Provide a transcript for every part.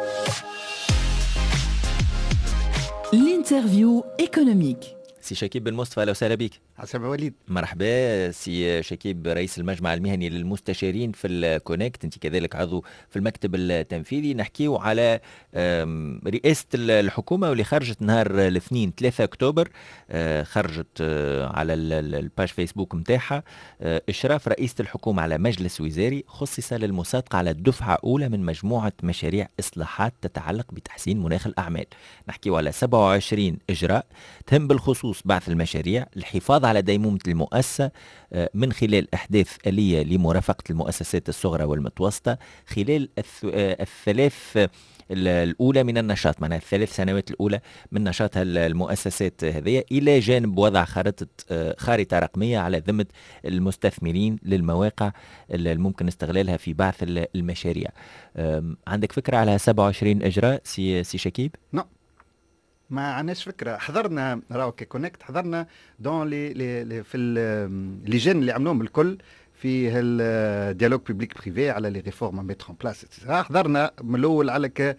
L'interview économique. سي شكيب بن مصطفى، اهلا وسهلا بك. عسلامة وليد. مرحبا سي شكيب، رئيس المجمع المهني للمستشارين في الكونكت، انت كذلك عضو في المكتب التنفيذي. نحكيو على رئاسة الحكومة واللي خرجت نهار الاثنين 3 اكتوبر، خرجت على الباج فيسبوك متاعها اشراف رئيسة الحكومة على مجلس وزاري خصص للمصادقة على الدفعة اولى من مجموعة مشاريع اصلاحات تتعلق بتحسين مناخ الاعمال. نحكيو على 27 اجراء تهم بالخصوص بعث المشاريع، الحفاظ على ديمومة المؤسسة من خلال إحداث آلية لمرافقة المؤسسات الصغرى والمتوسطة خلال الثلاث الأولى من النشاط، معناها الثلاث سنوات الأولى من نشاط المؤسسات هذه، إلى جانب وضع خارطة رقمية على ذمة المستثمرين للمواقع الممكن استغلالها في بعث المشاريع. عندك فكرة على 27 إجراء سي شكيب؟ نعم، ما عندناش فكره. حضرنا راو كونكت، حضرنا دون في اللجان اللي عملوهم الكل في الديالوج بوبليك بريفي على لي ريفورم ميتر اون بلاس. حضرنا من الاول على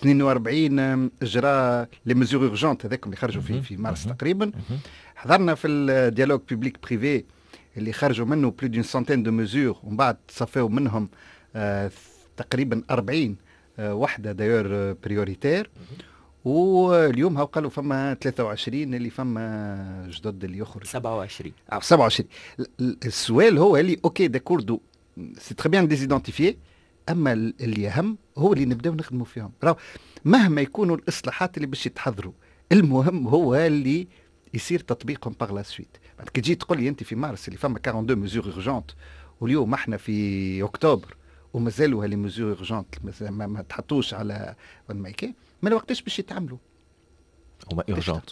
42 اجراء لي ميزور اورجونت هذاك اللي خرجوا في مارس تقريبا. حضرنا في الديالوج بوبليك بريفي اللي خرجوا منه بلو دون سانتين دو ميزور، ومن بعد صفاو منهم تقريبا 40 وحده دايور بريوريتير. واليوم هاو قالوا فما 23 اللي فما جدد اللي يخرج 27. السؤال هو اللي اوكي داكوردو سي تري بيان ديزيدونتيفيي، اما اللي اهم هو اللي نبداو نخدموا فيهم. راهو مهما يكونوا الاصلاحات اللي باش يتحضروا، المهم هو اللي يصير تطبيقهم باغ لا سويت. بعد كي تجي تقول لي انت في مارس اللي فما 42 ميزور اورجونت، واليوم احنا في اكتوبر ومازالوا هالي ميزور اورجونت ما تحطوش على المايكي، ما وقتاش باش يتعملوا؟ هما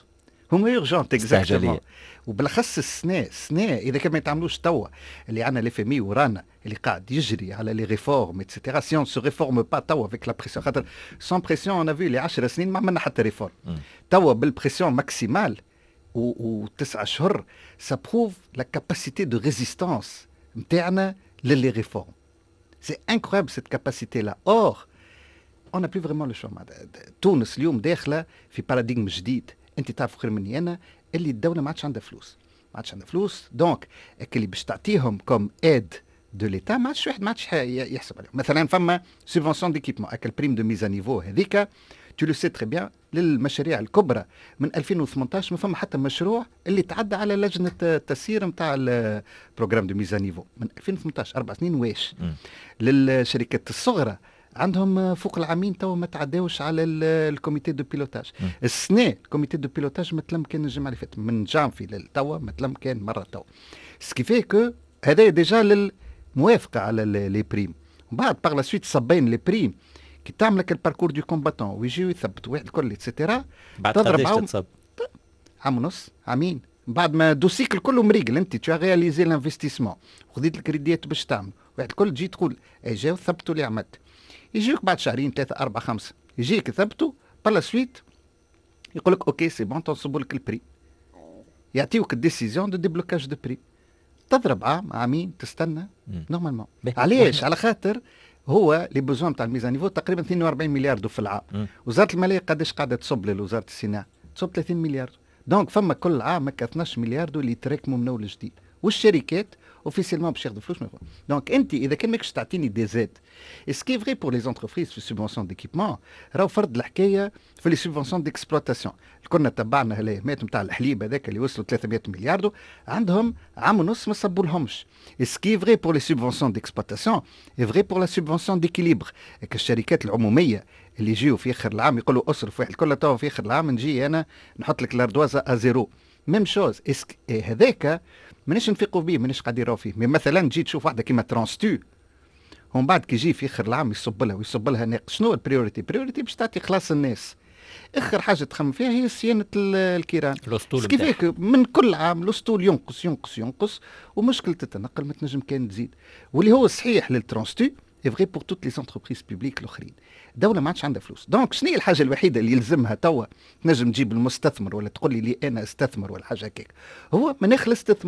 اورجونت اكزاكتومون. وبالاخص السنه اذا كان ما يتعملوش توا اللي عندنا لي فيمي ورانا اللي قاعد يجري على لي ريفورم اتسيتيرا. سي اون سو ريفورم با توا افيك لا بريسيون، خاطر سون بريسيون اون افي لي 10 سنين ما عملنا حتى ريفورم. توا بالبريسيون ماكسيمال و9 اشهر سا بروف لا كاباسيتي دو ريزيستانس نتاعنا للي ريفورم. سي انكرويبل سيت كاباسيتي لا. اور on n'a plus vraiment le choix. تونس اليوم داخله في باراديغم جديد. انت تعرف خير مني انا اللي الدوله ما عادش عندها فلوس، دونك اللي باش تعطيهم كوم ايد دو ليتا ما عادش يحسب عليهم. مثلا فما سوبفونسيون ديكيبمون اكل بريم دو ميزا نيفو هذيك تو لو سي تري بيان للمشاريع الكبرى. من 2018 ما فما حتى مشروع اللي تعدى على لجنه التسيير نتاع البروغرام دو ميزا نيفو من 2018، 4 سنين واش. للشركات الصغرى عندهم فوق العامين توا ما تعداوش على الكوميتي دو بيلوتاج. السنه الكوميتي دو بيلوتاج ما تلم كان الجمعه اللي فاتت من جانفي للتوا ما تلم كان مره توا. سكيفي كو هذا ديجا للموافقه على لي بريم. ومن بعد باغ لا سويت صبين لي بريم كي تعمل لك الباركور دو كومباتون ويجيو يثبتوا واحد الكل اتسيتيرا. بعد قداش تتصب؟ عام ونص، عامين بعد ما دوسيكل كله مريقل. انت تو رياليزي لانفستيسمون وخذيت الكريديات باش تعمل واحد الكل، تجي تقول اي جاو ثبتوا اللي عملت. يجيك بعد شهرين 3 4 5 يجيك ثبتوا بالا سويت يقول لك اوكي سي بون تنصبوا لك البري، يعطيوك الديسيزيون دو ديبلوكاج دو بري. تضرب عامين تستنى نورمالمون. علاش؟ على خاطر هو لي بوزون تاع الميزان نيفو تقريبا 42 مليار دو في العام. وزاره الماليه قداش قاعده تصب لوزاره الصناعه؟ تصب 30 مليار. دونك فما كل عام 12 مليار دو اللي يتراكموا من اول جديد. والشركات اوفيسيلمون باش ياخذوا فلوس. دونك انت اذا كان ماكش تعطيني دي زيد، اسكي فري بور لي زونتربريز في السوبونسيون ديكيبمون، راهو فرض الحكايه في لي سوبونسيون ديكسبلوطاسيون. كنا تبعنا هلايمات نتاع الحليب هذاك اللي وصلوا 300 مليار دو، عندهم عام ونص ما صبوا لهمش. اسكي فري بور لي سوبونسيون ديكسبلوطاسيون اي فري بور لا سوبونسيون ديكيليبر. الشركات العموميه اللي يجيو في اخر العام يقولوا اصرف واحد كله توا في اخر العام نجي انا نحط لك لاردوازه ازيرو ميم شوز. هذاك مانيش نفيقوا بيه، مانيش قاعد يراو فيه. مثلا تجي تشوف واحده كيما ترانستو، ومن بعد كي يجي في اخر العام يصب لها ناقص. شنو البريوريتي باش تعطي خلاص الناس. اخر حاجه تخمم فيها هي صيانه الكيران. كيفاش من كل عام الاسطول ينقص ومشكله التنقل ما تنجم كان تزيد. واللي هو صحيح للترانستو اي فري بور توت لي زونتربريز بوبليك الاخرين. الدوله ما عادش عندها فلوس. دونك شنو هي الحاجه الوحيده اللي يلزمها توا تنجم تجيب المستثمر ولا تقول لي انا استثمر ولا حاجه هكاك؟ هو مناخ الاستثمار.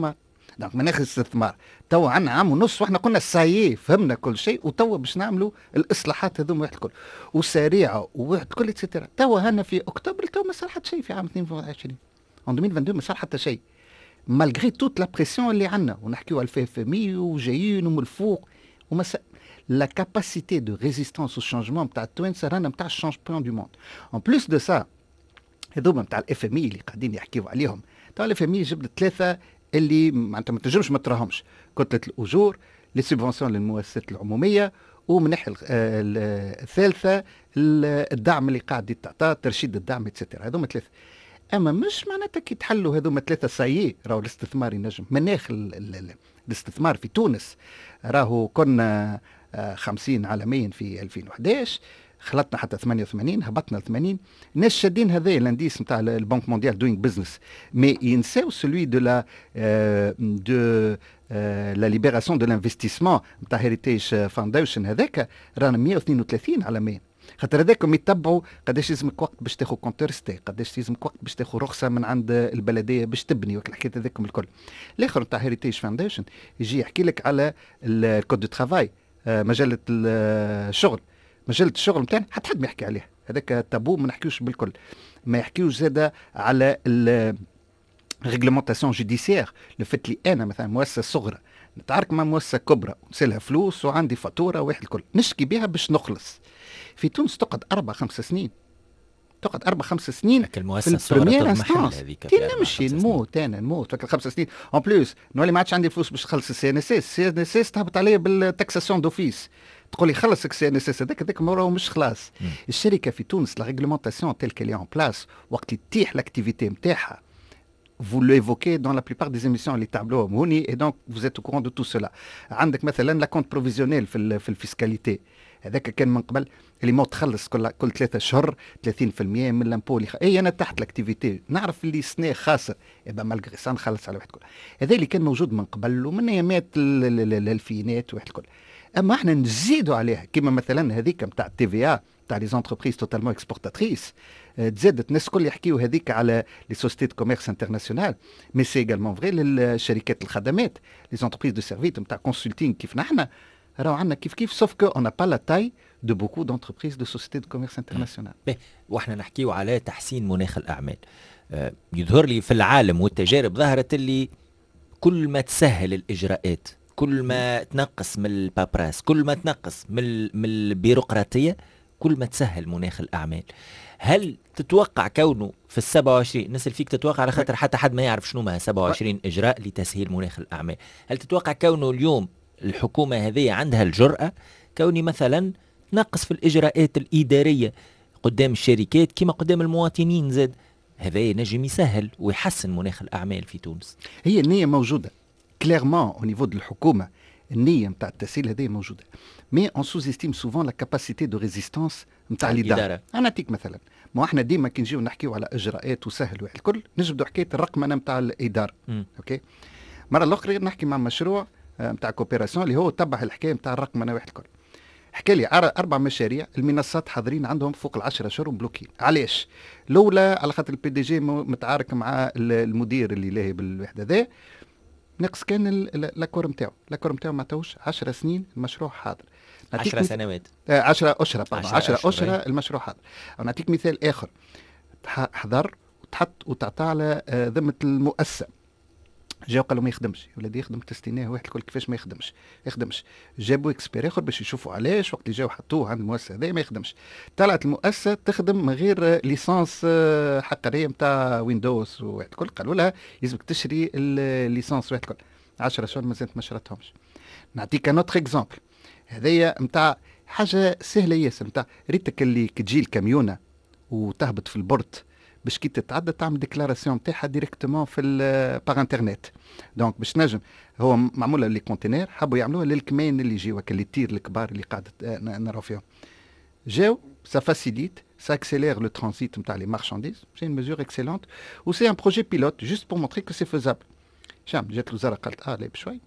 دونك مناخ الاستثمار توا عندنا عام ونص واحنا قلنا سايي فهمنا كل شيء، وتوا باش نعملوا الاصلاحات هذوما واحد الكل وسريعه وواحد الكل اتسيتيرا. توا هنا في اكتوبر توا ما صار حتى شيء في عام 2022 en 2022 ما صار حتى شيء مالغري توت لا بريسيون اللي عندنا، ونحكيو على الفي اف ام اي وجايين ومن الفوق وما لا كاباسيتي دو ريزيستانس او شانجمون نتاع التوانسه رانا نتاع الشانجمون دو موند. اون بلوس دو سا هذوما نتاع الاف ام اي اللي قاعدين يحكيو عليهم، تاع الاف ام اي جبت ثلاثه اللي معناتها ما تنجمش ما تراهمش: كتله الاجور، لي سوبفونسيون للمؤسسات العموميه، ومن الناحيه الثالثه الدعم اللي قاعد يتعطى، ترشيد الدعم اتسيتيرا. هذوما ثلاثه. اما مش معناتها كي تحلوا هذوما ثلاثه سايي راهو الاستثمار ينجم. مناخ الاستثمار في تونس راهو كنا 50 عالميا في 2011، خلطنا حتى 88، هبطنا ل 80. الناس شادين هذا الانديس نتاع البنك مونديال دوينغ بزنس، مي ينساو سلوي دو لا لا ليبراسيون دو لانفستيسمون نتاع هيريتيج فاونديشن. هذاك رانا 132 عالميا. خاطر هذاكم يتبعوا قداش لازمك وقت باش تاخذ كونترستي، قداش لازمك وقت باش تاخذ رخصه من عند البلديه باش تبني، وكل الحكايات هذاكم الكل. الاخر نتاع هيريتيج فاونديشن يجي يحكي لك على الكود دو ترافاي، مجله الشغل. مجله الشغل نتاعنا حتى حد ما يحكي عليها، هذاك تابو ما نحكيوش بالكل. ما يحكيوش زاده على ريغلومونتاسيون جوديسيير، لفت لي انا مثلا مؤسسه صغرى نتعارك مع مؤسسه كبرى ونسالها فلوس وعندي فاتوره واحد الكل نشكي بها باش نخلص. في تونس تقعد 4-5 سنين، تقعد 4-5 سنين في البريمير انستانس. كي نمشي نموت انا نموت فك 5 سنين. اون بلوس نولي ما عادش عندي فلوس باش نخلص السي ان اس اس. السي ان اس اس تهبط عليا بالتاكساسيون دوفيس، تقول لي خلص السي ان اس اس هذاك راهو مش خلاص. الشركه في تونس لا ريغلومونتاسيون تيل كالي ان بلاس وقت اللي تطيح لاكتيفيتي نتاعها. Vous l'évoquez dans la plupart des émissions اللي تعملوهم هوني، et donc vous êtes au courant de tout cela. عندك مثلا لا كونت بروفيزيونيل في الفيسكاليتي، هذاك كان من قبل اللي ما تخلص كل 3 شهور 30% من الامبو اللي اي انا تحت الاكتيفيتي نعرف اللي سنه خاسر، يبقى مالغري سا نخلص على واحد الكل. هذا اللي كان موجود من قبل ومن ايامات الالفينات واحد الكل. اما احنا نزيدوا عليها كما مثلا هذيك نتاع التي في ا تاع لي زونتربريز توتالمون اكسبورتاتريس، تزادت الناس الكل يحكيوا هذيك على لي سوسيتي دو كوميرس انترناسيونال، مي سي ايغالمون فري للشركات الخدمات لي زونتربريز دو سيرفيس نتاع كونسلتينغ كيف نحن راهو عندنا كيف سوف كو اون با لا تاي دو بوكو دونتربريز دو سوسيتي دو كوميرس انترناسيونال. واحنا نحكيوا على تحسين مناخ الاعمال. يظهر لي في العالم والتجارب ظهرت اللي كل ما تسهل الاجراءات، كل ما تنقص من البابراس، كل ما تنقص من البيروقراطيه، كل ما تسهل مناخ الأعمال. هل تتوقع كونه في 27 نسأل فيك تتوقع على خاطر حتى حد ما يعرف شنو ما 27 إجراء لتسهيل مناخ الأعمال، هل تتوقع كونه اليوم الحكومة هذه عندها الجرأة كوني مثلا تنقص في الإجراءات الإدارية قدام الشركات كما قدام المواطنين زاد؟ هذا ينجم يسهل ويحسن مناخ الأعمال في تونس. هي النية موجودة كليرمون او نيفو دو الحكومة، النية نتاع التسهيل هذه موجودة، مي اون سوز استيم سوفون لا كاباسيتي دو ريزيستانس نتاع الإدارة. أنا نعطيك مثلا، ما احنا ديما كي نجيو نحكيو على إجراءات وسهل واحد الكل نجبدوا حكاية الرقمنة نتاع الإدارة. اوكي، مرة الأخرى نحكي مع مشروع نتاع كوبيراسيون اللي هو تبع الحكاية نتاع الرقمنة واحد الكل، حكى لي 4 مشاريع المنصات حاضرين عندهم فوق 10 شهور مبلوكين. علاش؟ الأولى على خاطر البي دي جي متعارك مع المدير اللي لاهي بالوحدة ذا، نقص كان لاكور نتاعو ما عطاوش 10 سنين المشروع حاضر. 10 سنوات 10 أشهر 10 أشهر المشروع حاضر. نعطيك مثال آخر، حضر وتحط وتعطى على ذمة المؤسسة، جاو قالوا ما يخدمش يا ولادي، يخدم تستناه واحد الكل كيفاش ما يخدمش. جابوا اكسبير اخر باش يشوفوا علاش، وقت اللي جاو حطوه عند المؤسسه هذا ما يخدمش. طلعت المؤسسه تخدم من غير ليسانس حقيقيه نتاع ويندوز وواحد الكل، قالوا لها يلزمك تشري الليسانس واحد الكل. 10 شهور مازالت ما شرتهمش. نعطيك نوتر اكزامبل، هذايا نتاع حاجه سهله ياسر، نتاع ريتك اللي كتجي الكاميونه وتهبط في البورت باش كي تتعدى تعمل ديكلاراسيون نتاعها ديريكتومون في باغ انترنت. دونك باش نجم، هو معموله لي كونتينير حبوا يعملوها للكمين اللي يجيو اللي تير الكبار اللي قاعده نراو فيهم، جاو سا فاسيليت سا اكسيلير لو ترانزيت نتاع لي مارشانديز، سي ان ميزور اكسيلونت و سي ان بروجي بيلوت جوست بور مونتري كو سي فيزابل. شام جات الوزاره قالت لا بشوي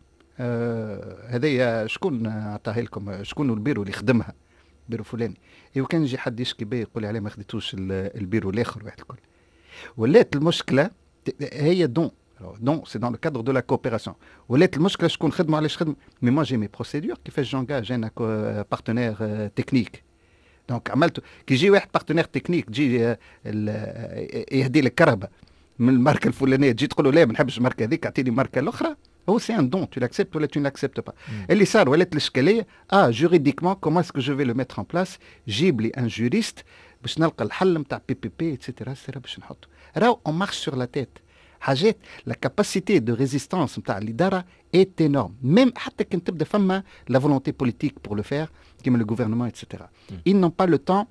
هذايا شكون عطاها لكم، شكون البيرو اللي خدمها، بيرو فلاني. ايوا كان يجي حد يشكي بيه يقول عليه ما خديتوش البيرو الاخر واحد الكل. ولات المشكله هي دون Non, c'est dans le cadre de la coopération. ولات المشكله شكون خدموا علاش خدموا. Mais moi j'ai mes procédures كيفاش جونجاج انا partenaire technique. دونك عملت كي يجي واحد بارتنير تكنيك تجي يهدي لك كهرباء من الماركه الفلانيه تجي تقول له لا ما نحبش الماركه هذيك اعطيني الماركه الاخرى. هو سي ان دون تو لاكسبت ولا تو ناكسبت با. اللي صار ولات الاشكاليه جوريديكمون كومون اسكو جو في لو ميتر ان بلاس. جيب لي ان جوريست باش نلقى الحل نتاع بي اتسيتيرا باش نحطه. راهو اون مارش سور لا تيت حاجات. لا كاباسيتي دو ريزيستانس نتاع الاداره ايت انورم ميم حتى كان تبدا فما لا فولونتي بوليتيك بور لو فير كيما لو غوفرنمون اتسيتيرا. ils n'ont pas le temps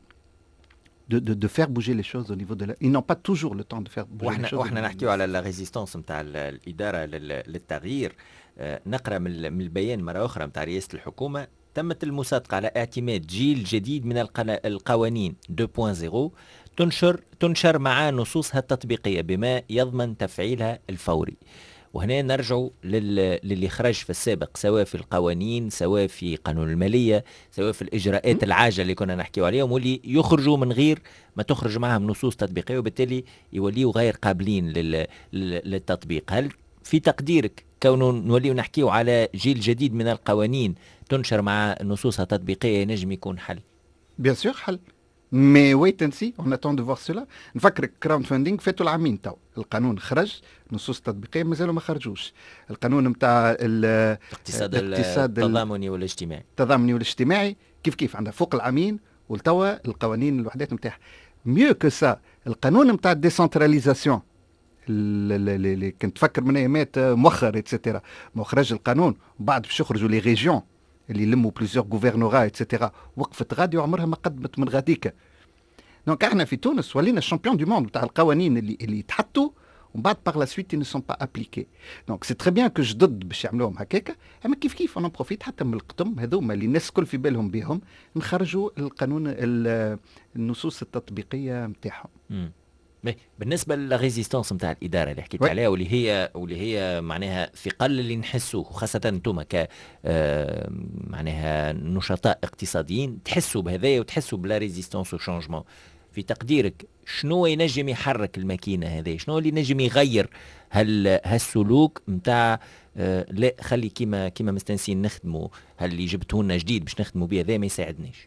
de faire bouger les choses au niveau de la... Ils n'ont pas toujours le temps de faire bouger les choses. واحنا نحكيو على لا ريزيستانس نتاع الاداره للتغيير. نقرا من البيان مره اخرى نتاع رئاسه الحكومه: تمت المصادقه على اعتماد جيل جديد من القوانين 2.0 تنشر مع نصوصها التطبيقيه بما يضمن تفعيلها الفوري. وهنا نرجع للي خرج في السابق، سواء في القوانين، سواء في قانون المالية، سواء في الإجراءات العاجلة اللي كنا نحكيو عليهم، واللي يخرجوا من غير ما تخرج معهم نصوص تطبيقية، وبالتالي يوليوا غير قابلين للتطبيق. هل في تقديرك كونه نوليو نحكيو على جيل جديد من القوانين تنشر مع نصوصها التطبيقية ينجم يكون حل؟ Bien sûr حل. مي ويت اند سي اون اتون دو فوار سولا. نفكرك كراود فاندينغ فاتوا العامين تو القانون خرج، نصوص تطبيقيه مازالوا ما خرجوش. القانون نتاع الاقتصاد التضامني والاجتماعي، التضامني والاجتماعي كيف عندها فوق العامين، والتوا القوانين الوحدات نتاعها. ميو كو سا القانون نتاع الديسنتراليزاسيون اللي كنت تفكر من ايامات مؤخر اتسيتيرا، ما خرج القانون وبعد باش يخرجوا لي ريجيون اللي يلموا بليزيور غوفرنورا اتسيتيرا. وقفت غادي وعمرها ما قدمت من غاديكا. دونك احنا في تونس ولينا الشامبيون دو موند تاع القوانين اللي يتحطوا ومن بعد باغ لا سويت نو سون با ابليكي. دونك سي تري بيان كو ضد باش يعملوهم هكاكا، اما كيف انا بروفيت حتى من القدم هذوما اللي الناس الكل في بالهم بهم نخرجوا القانون النصوص التطبيقيه نتاعهم. بالنسبه للريزيستانس نتاع الاداره اللي حكيت عليها، واللي هي معناها ثقل اللي نحسوه، خاصه انتم ك معناها نشطاء اقتصاديين تحسوا بهذايا وتحسوا بلا ريزيستانس وشانجمون. في تقديرك شنو ينجم يحرك الماكينه هذه؟ شنو اللي ينجم يغير هالسلوك نتاع لا خلي كيما مستنسين نخدموا، هل اللي جبتوا لنا جديد باش نخدموا به هذا ما يساعدناش؟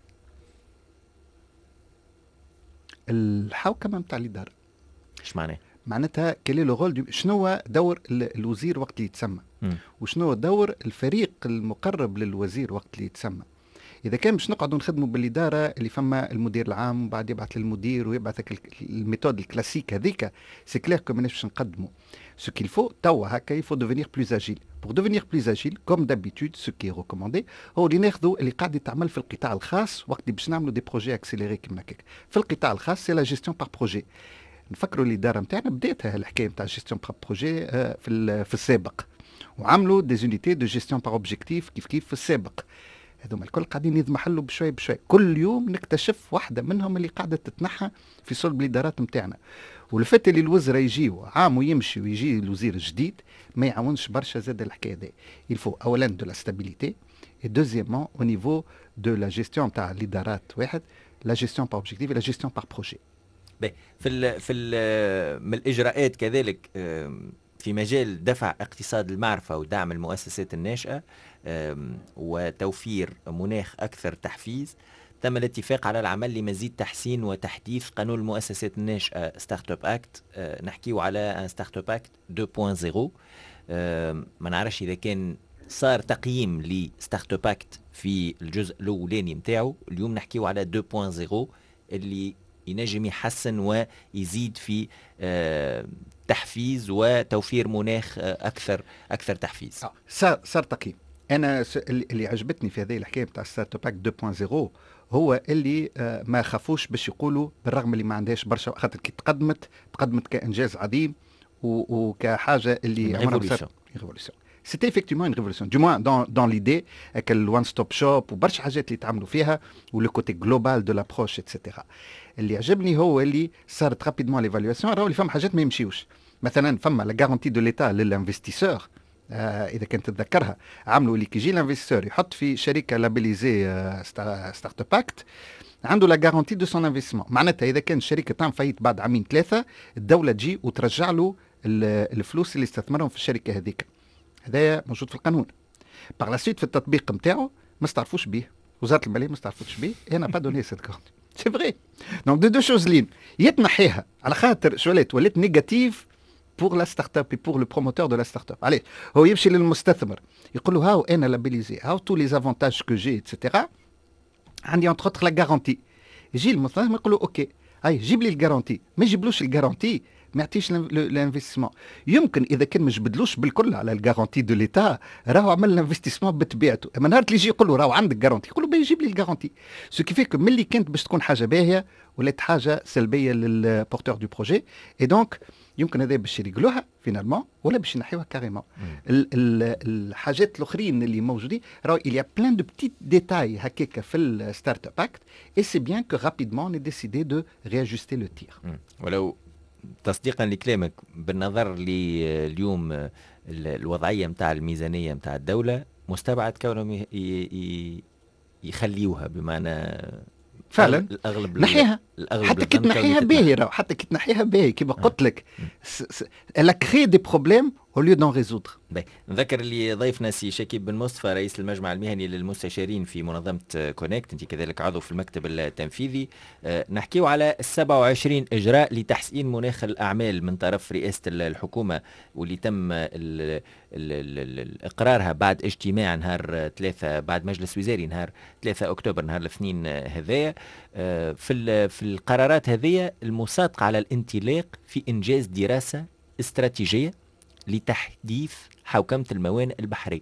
الحوكمه نتاع الاداره ايش معناه؟ معناتها كلي لو رول شنو دور الوزير وقت اللي يتسمى، وشنو دور الفريق المقرب للوزير وقت اللي يتسمى. اذا كان باش نقعدوا نخدموا بالاداره اللي فما المدير العام وبعد يبعث للمدير ويبعث الميثود الكلاسيك هذيك، سي كلير كو ماناش باش نقدموا. Ce qu'il faut توا هكا il faut devenir plus agile. Pour devenir plus agile comme d'habitude ce qui est recommandé هو اللي ناخذوا اللي قاعد يتعمل في القطاع الخاص وقت اللي باش نعملوا دي بروجي اكسيليري كيما هكاك. في القطاع الخاص سي لا جيستيون بار بروجي. نفكروا الاداره نتاعنا بداتها الحكايه نتاع جيستيون بار بروجي في السابق، وعملوا دي زونيتي دو جيستيون بار اوبجيكتيف كيف في السابق. هذوما الكل قاعدين يضمحلوا بشوي بشوي، كل يوم نكتشف واحده منهم اللي قاعده تتنحى في صلب الادارات نتاعنا. والفت اللي الوزراء يجيوا عام ويمشي ويجي الوزير الجديد ما يعاونش برشا زاد الحكايه دي. الفو اولا دو لا ستابيليتي اي دوزيامون او نيفو دو لا جيستيون تاع الادارات واحد، لا جيستيون بار اوبجيكتيف لا جيستيون بار بروجي. من الاجراءات كذلك في مجال دفع اقتصاد المعرفة ودعم المؤسسات الناشئة وتوفير مناخ أكثر تحفيز، تم الاتفاق على العمل لمزيد تحسين وتحديث قانون المؤسسات الناشئة ستارت اب اكت. نحكيو على ان ستارت اب اكت 2.0. ما نعرفش إذا كان صار تقييم لستارت اب اكت في الجزء الأولاني متاعه. اليوم نحكيو على 2.0 اللي ينجم يحسن ويزيد في تحفيز وتوفير مناخ أكثر تحفيز. صار تقييم. أنا اللي عجبتني في هذه الحكاية بتاع ستارت اب 2.0 هو اللي ما خافوش باش يقولوا بالرغم اللي ما عندهاش برشا، خاطر كي تقدمت كإنجاز عظيم وكحاجة اللي عمرها ريفولوسيون. C'était effectivement une révolution, du moins dans l'idée avec le one-stop shop وبرشا حاجات اللي تعملوا فيها ولو كوتي جلوبال دو لابروش اتسيتيرا. اللي عجبني هو اللي صارت رابيدمون ليفالواسيون. راهو اللي فما حاجات ما يمشيوش، مثلا فما لا غارونتي دو ليتا للانفستيسور. اذا كنت تتذكرها عملوا اللي كيجي الانفستيسور يحط في شركه لابيليزي ستارت اب اكت عنده لا غارونتي دو سون انفستيسمون. معناتها اذا كان الشركه تعمل فايت بعد عامين ثلاثه الدوله تجي وترجع له الفلوس اللي استثمرهم في الشركه هذيك. هذايا موجود في القانون. باغ لا سويت في التطبيق نتاعو ما استعرفوش به، وزاره الماليه ما استعرفوش به، انا با دوني سيت كونت سي فري. دونك دو شوز لين يتنحيها على خاطر شولات ولات نيجاتيف بور لا ستارت اب بور لو بروموتور دو لا ستارت اب. علاش هو يمشي للمستثمر يقول له هاو انا لابيليزي، هاو تو لي افونتاج كو جي اتسيتيرا، عندي انتر اوتر لا غارونتي. يجي المستثمر يقول له اوكي هاي جيب لي الجارونتي، ما يجيبلوش الجارونتي ما يعطيش الانفستيسمون. يمكن اذا كان ما جبدلوش بالكل على الجارونتي دو ليتا راهو عمل الانفستيسمون بطبيعته، اما نهار اللي يجي يقول له راهو عندك جارونتي يقول له بيجيب لي الجارونتي. سو كي فيك ملي كانت باش تكون حاجه باهيه ولات حاجه سلبيه للبورتور دو بروجي، اي دونك يمكن هذا باش يريقلوها فينالمون ولا باش ينحيوها كاريمون. الحاجات الاخرين اللي موجودين راهو il y a plein de petits détails هكاك في الستارت اب اكت et c'est bien que rapidement on ait décidé de réajuster le tir. ولو تصديقا لكلامك بالنظر لليوم الوضعيه نتاع الميزانيه نتاع الدوله مستبعد كونهم يخليوها، بمعنى فعلا الاغلب نحيها حتى كي تنحيها باهي، راهو حتى كي تنحيها باهي كيما قلت لك elle a créé des problèmes au lieu d'en résoudre. نذكر اللي ضيفنا سي شكيب بن مصطفى رئيس المجمع المهني للمستشارين في منظمة كونكت، انت كذلك عضو في المكتب التنفيذي. نحكيو على 27 إجراء لتحسين مناخ الأعمال من طرف رئاسة الحكومة، واللي تم إقرارها بعد اجتماع نهار 3 بعد مجلس وزاري نهار 3 أكتوبر نهار الاثنين هذايا. في القرارات هذه المصادقة على الانطلاق في إنجاز دراسة استراتيجية لتحديث حوكمة الموانئ البحرية.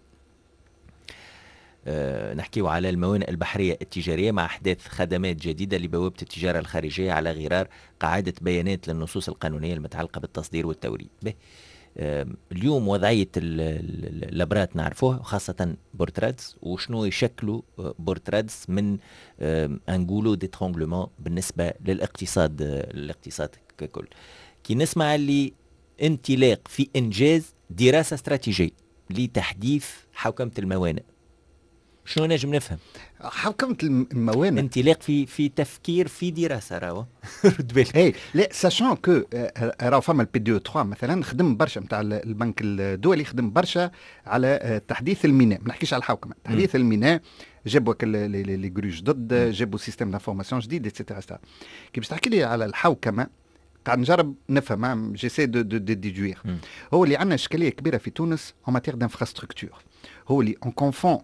نحكيو على الموانئ البحرية التجارية مع إحداث خدمات جديدة لبوابة التجارة الخارجية على غرار قاعدة بيانات للنصوص القانونية المتعلقة بالتصدير والتوريد. اليوم وضعية اللبرات نعرفوها، وخاصة بورترادز، وشنو يشكلوا بورترادز من انجولو ديترونغلومون بالنسبة للاقتصاد ككل. كي نسمع اللي انطلاق في إنجاز دراسة استراتيجية لتحديث حوكمة الموانئ، شنو نجم نفهم؟ حوكمة الموانئ انطلاق في تفكير في دراسة راهو رد بالك. اي لا ساشون كو راهو فما البي دي او 3 مثلا خدم برشا نتاع البنك الدولي، خدم برشا على تحديث الميناء، ما نحكيش على الحوكمة، تحديث الميناء. جابوا لي جروج ضد، جابوا سيستم دانفورماسيون جديد اتسيتيرا. كي باش تحكي لي على الحوكمة قاعد نجرب نفهم، جيسي دو ديدوير. هو اللي عندنا اشكاليه كبيره في تونس en matière d'infrastructure، هو اللي on confond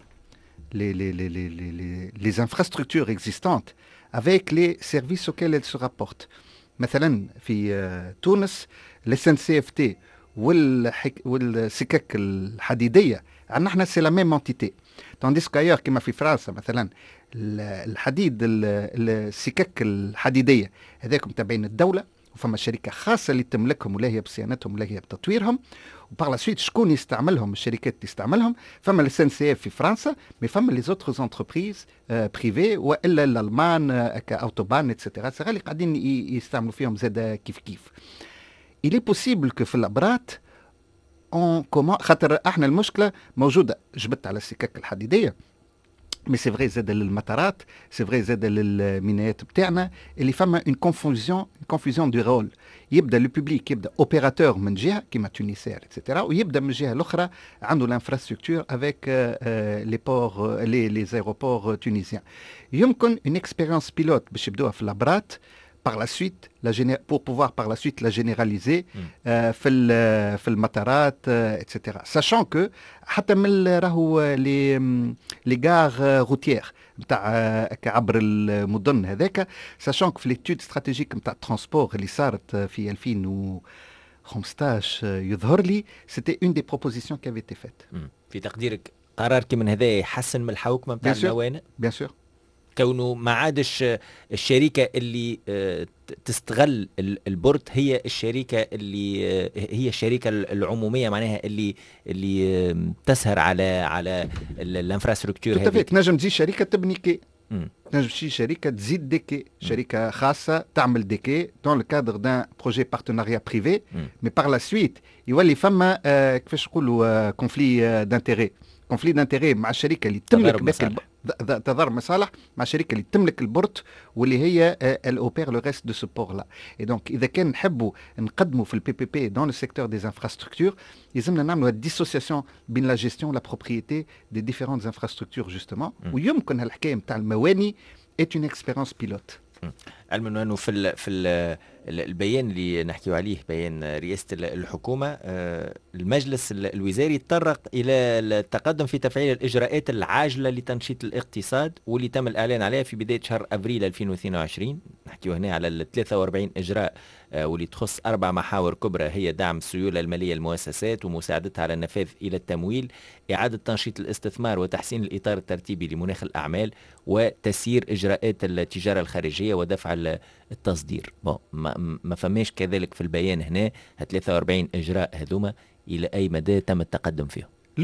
les infrastructures existantes avec les services auxquels elles se rapportent. مثلا في تونس الSNCFT والسكك الحديديه عندنا احنا سي لا ميم انتيتي، تانديس كايور كما في فرنسا مثلا الحديد السكك الحديديه هذاكم تابعين الدوله، وفما شركه خاصه اللي تملكهم ولا هي بصيانتهم ولا هي بتطويرهم، وبار لا سويت شكون يستعملهم؟ الشركات تستعملهم. فما السن سي اف في فرنسا، مي فما لي زوتر انتربريز بريفي والا الالمان كاوتوبان اتسيتيرا اللي قاعدين يستعملوا فيهم زاد كيف كيف. إلي بوسيبل كو في الابرات اون كومون، خاطر احنا المشكله موجوده جبت على السكك الحديديه، مي سي فري زاد للمطارات، سي فري زاد للميناءات بتاعنا اللي فما اون كونفوزيون دو رول. يبدا لو بوبليك يبدا اوبيراتور من جهه كيما تونيسير اتسيتيرا، ويبدا من الجهه الاخرى عنده الانفراستركتور افيك لي بور لي زيروبور تونيزيان. يمكن اون اكسبيريونس بيلوت باش يبدوها في لابرات par la suite pour pouvoir par la suite la généraliser في المطارات etc. sachant que حتى من راهو لي غار روتيير نتاع عبر المدن هذاك، sachant que في ليتود استراتيجيك نتاع الترونسبور اللي صارت في 2015 يظهر لي c'était une des propositions qui avait été faite. في تقديرك قرار كي من هذا يحسن من الحوكمة نتاع الموانئ؟ bien sûr كونه ما عادش الشركة اللي تستغل البورت هي الشركة اللي هي الشركة العمومية، معناها اللي تسهر على الانفراستركتور هذه. تنجم تجي شركة تبني كي، تنجم تجي شركة تزيد ديكي، شركة خاصة تعمل ديكي dans le cadre d'un projet partenariat privé، mais par la suite يولي فما كيفاش نقولوا كونفلي دانتيري مع الشركة اللي تملك تظهر مصالح مع شركه اللي تملك البورت واللي هي الاوبير لو ريست دو سو بور لا. اي دونك اذا كان نحبوا نقدموا في البي بي بي دون لو سيكتور دي انفراستركتور يلزمنا نعملوا الديسوسياسيون بين لا جيستيون لا بروبريتي دي ديفيرونت انفراستركتور جوستومون. ويمكن هالحكايه نتاع المواني ات اون اكسبيريونس بيلوت. علما انه في البيان اللي نحكيو عليه، بيان رئاسه الحكومه، المجلس الوزاري تطرق الى التقدم في تفعيل الاجراءات العاجله لتنشيط الاقتصاد واللي تم الاعلان عليها في بدايه شهر ابريل 2022. نحكيو هنا على ال 43 اجراء واللي تخص 4 محاور كبرى، هي دعم السيوله الماليه للمؤسسات ومساعدتها على النفاذ الى التمويل، اعاده تنشيط الاستثمار وتحسين الاطار الترتيبي لمناخ الاعمال، وتسيير اجراءات التجاره الخارجيه ودفع التصدير. ما فماش كذلك في البيان هنا 43 اجراء هذوما الى اي مدى تم التقدم فيهم؟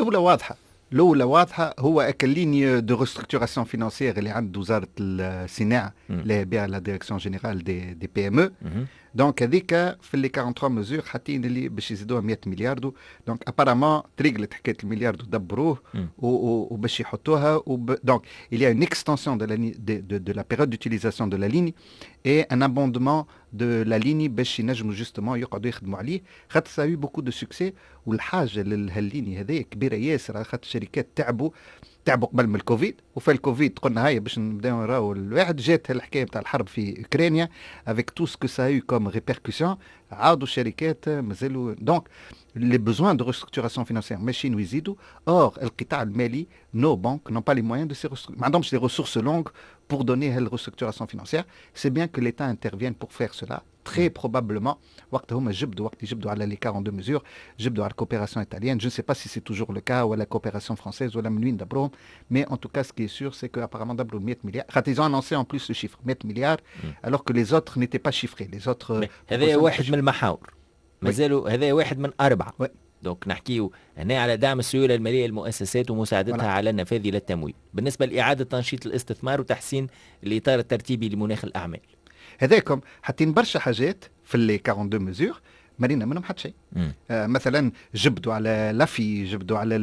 الاولى واضحه هو ليني دو ريستركتوراسيون فينانسيير اللي عند وزاره الصناعه اللي بها لا ديريكسيون جينيرال دي بي ام او. دونك هذيك في اللي 43 مزور حاطين اللي باش يزيدوها 100 مليار دو. دونك ابارامون تريقلت حكايه المليار دو دبروه وباش يحطوها. دونك il y a une extension de la période d'utilisation de la ligne et un abondement de la ligne باش ينجموا جوستومون يقعدوا يخدموا عليه، خاطر ça a eu beaucoup de succès. والحاجه للهالليني هذه كبيره ياسر، خاطر الشركات تعبوا قبل من الكوفيد، وفي الكوفيد قلنا هيا باش نبداو نراو الواحد، جات الحكايه نتاع الحرب في اوكرانيا افيك تو سكو سا يو كوم ريبيركسيون، عاودوا الشركات مازالوا. دونك لي بوزوان دو ريستركتوراسيون فينانسيير ماشيين ويزيدوا. اور القطاع المالي نو بانك نون با لي مويان دو سي ما عندهمش لي ريسورس لونغ pour donner la restructuration financière. C'est bien que l'État intervienne pour faire cela. Très probablement, وقت يجبدوا على les 42 mesures, يجبدوا على la coopération italienne. Je ne sais pas si c'est toujours le cas, ou la coopération française, ou la منوين d'Abrom. Mais en tout cas, ce qui est sûr, c'est qu'apparemment d'Abrom 100 milliards. Ils ont annoncé en plus le chiffre 100 milliards, alors que les autres n'étaient pas chiffrés. Les autres... هذا واحد من المحاور. مازالوا هذا واحد من 4. دونك نحكيو هنا على دعم السيولة المالية للمؤسسات ومساعدتها على النفاذ إلى التمويل، بالنسبة لإعادة تنشيط الاستثمار وتحسين الإطار الترتيبي لمناخ الأعمال. هذاكم حاطين برشا حاجات في اللي 42 مزور مرينا منهم حتى شيء. مثلا جبدوا على لافي، جبدوا على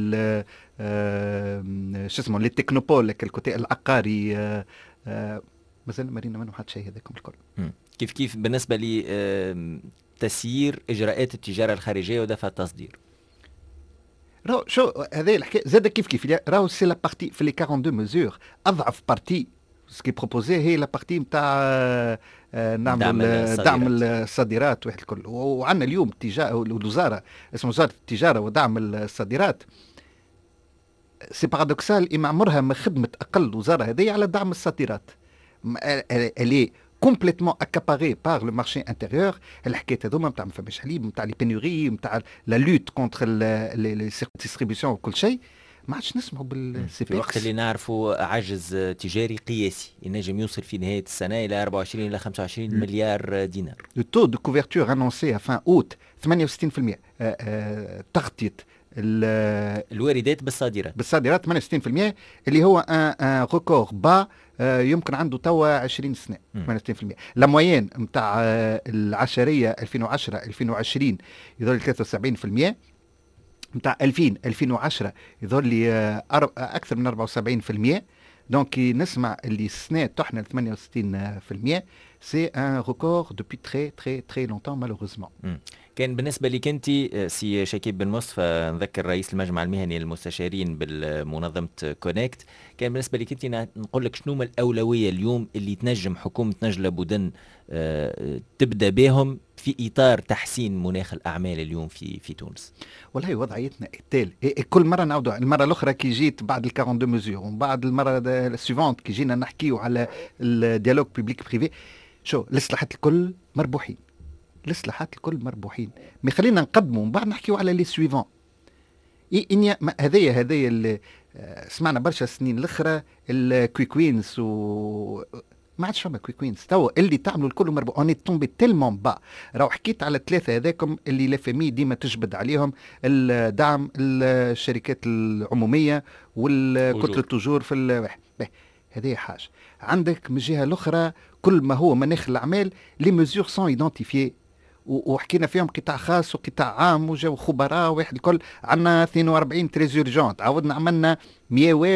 شو اسمه لي تكنوبول الكوتي العقاري، مازال مرينا منهم حتى شيء هذاكم الكل. كيف بالنسبة لي تسيير إجراءات التجارة الخارجية ودفع التصدير؟ راهو شو هذه الحكايه زاد كيف راهو سي لا بارتي في لي 42 مزور اضعف بارتي سكي بروبوزي هي لا بارتي نتاع نعمل دعم الصادرات واحد الكل. وعندنا اليوم الوزاره اسمها وزاره التجاره ودعم الصادرات، سي بارادوكسال إما عمرها ما خدمت اقل وزاره هذه على دعم الصادرات. الي complètement accaparé par le marché intérieur. الحكايه هذوما نتاع ما فماش حليب، نتاع لي بينوري، نتاع لا لوت كونتر لي ديستريبيسيون وكل شيء، ما عادش نسمعوا بالسي بي. الوقت اللي نعرفوا عجز تجاري قياسي ينجم يوصل في نهايه السنه الى 24 الى 25 مليار دينار. لو تو دو كوفرتور انونسي فان اوت 68%. تغطيه الواردات بالصادرات 68%، اللي هو ان ريكور با يمكن عنده توا 20 سنه. 68%. لا موين نتاع العشريه 2010 2020 يظل 73%، نتاع 2010 يظل لي اكثر من 74%. دونك نسمع اللي السنه تحنا 68%، سي ان ريكور دوبي تري تري تري لونتون مالوروزمون. كان بالنسبه لك انت سي شكيب بن مصطفى، نذكر رئيس المجمع المهني للمستشارين بالمنظمه كونكت، كان بالنسبه لك انت نقول لك شنو الاولويه اليوم اللي تنجم حكومه نجله بودن تبدا بهم في اطار تحسين مناخ الاعمال اليوم في تونس؟ والله وضعيتنا التالي، كل مره نعاودوا المره الاخرى كي جيت بعد ال 42 مزور ومن بعد المره السيفونت كي جينا نحكيو على الديالوج بيبليك بريفي، شو الاصلاحات الكل مربوحين، مي خلينا نقدموا من بعد نحكيو على لي سويفون. هذايا اللي سمعنا برشا سنين الاخرى الكويكوينز ما عادش فما كويكوينز توا اللي تعملوا الكل مربوح. اوني تومبي تيلمون با. راهو حكيت على 3 هذاكم اللي لافامي ديما تجبد عليهم، الدعم الشركات العموميه والكتله التجور في الواحد. هذه حاجه. عندك من الجهه الاخرى كل ما هو مناخ الاعمال لي ميزور سون ايدونتيفيي، وحكينا فيهم قطاع خاص وقطاع عام وجاو خبراء واحد الكل. عندنا 42 تريزورجونت، عاودنا عملنا 100 واش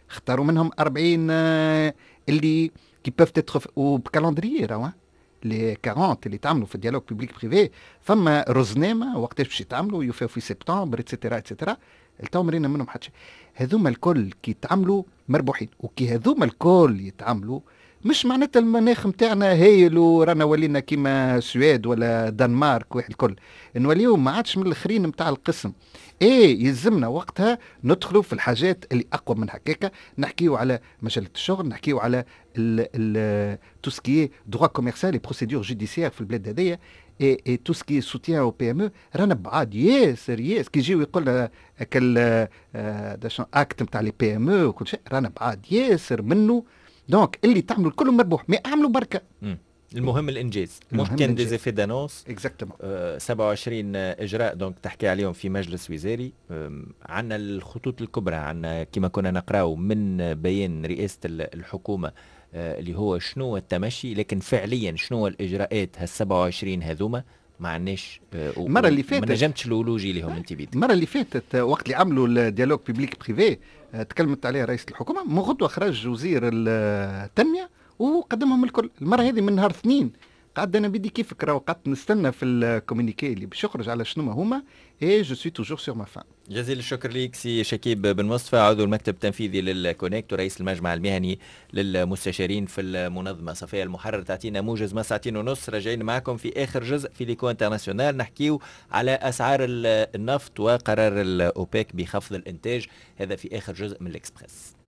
اختاروا منهم 40 اللي كي بوف تتخف وبكالندريي راهو لي 40 اللي تعملوا في الديالوج بيبليك بريفي. فما رزنامه وقتاش باش يتعملوا يوفيو في سبتمبر اتسيتيرا اتسيتيرا. التو مرينا منهم حتى شيء. هذوما الكل كي يتعملوا مربوحين، وكي هذوما الكل يتعملوا مش معناتها المناخ نتاعنا هايل ورانا ولينا كيما السويد ولا دنمارك واحد الكل، نوليو ما عادش من الاخرين نتاع القسم. ايه يلزمنا وقتها ندخلوا في الحاجات اللي اقوى من هكاكا، نحكيو على مجله الشغل، نحكيو على تو سكي دروا كوميرسيال لي بروسيدور جوديسيير في البلاد هذيا، اي تو سكي سوتيان او بي ام او. رانا بعاد ياسر كي يجيو يقول لنا كل اكت نتاع لي بي ام او وكل شيء، رانا بعاد ياسر منه. دونك اللي تعملوا الكل مربوح، ما اعملوا بركه. المهم الانجاز، مش كان دي زيفي دانونس. اكزاكتومون 27 اجراء دونك تحكي عليهم في مجلس وزاري. عندنا الخطوط الكبرى، عندنا كما كنا نقراو من بيان رئاسه الحكومه اللي هو شنو التمشي، لكن فعليا شنو الاجراءات هال 27 هذوما ما عندناش. المره اللي فاتت ما نجمتش الاولوجي لهم انت بيدك. المره اللي فاتت وقت اللي عملوا الديالوج بيبليك بريفي تكلمت عليه رئيس الحكومه، من غدوه خرج وزير التنميه وقدمهم الكل. المره هذه من نهار اثنين قعدت انا بدي كيفك راهو قعدت نستنى في الكومونيكي اللي باش يخرج على شنو هما. اي جو سوي توجور سور ما فان. جزيل الشكر ليك سي شكيب بن مصطفى، عضو المكتب التنفيذي للكونكت ورئيس المجمع المهني للمستشارين في المنظمه. صفيه المحرر تعطينا موجز ما ساعتين ونص. راجعين معكم في اخر جزء في ليكو انترناسيونال، نحكيو على اسعار النفط وقرار الاوبك بخفض الانتاج. هذا في اخر جزء من الاكسبريس.